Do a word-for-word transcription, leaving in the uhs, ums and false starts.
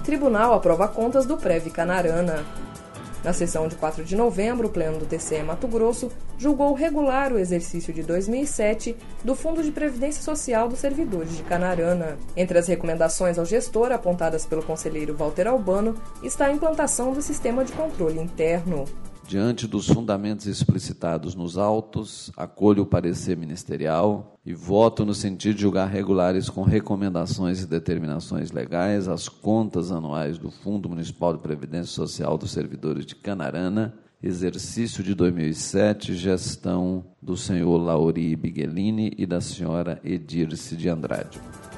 tribunal aprova contas do Prev Canarana. Na sessão de quatro de novembro, o Pleno do T C E Mato Grosso julgou regular o exercício de dois mil e sete do Fundo de Previdência Social dos Servidores de Canarana. Entre as recomendações ao gestor apontadas pelo conselheiro Walter Albano está a implantação do sistema de controle interno. Diante dos fundamentos explicitados nos autos, acolho o parecer ministerial e voto no sentido de julgar regulares com recomendações e determinações legais as contas anuais do Fundo Municipal de Previdência Social dos Servidores de Canarana, exercício de dois mil e sete, gestão do senhor Lauri Bighelini e da senhora Edirce de Andrade.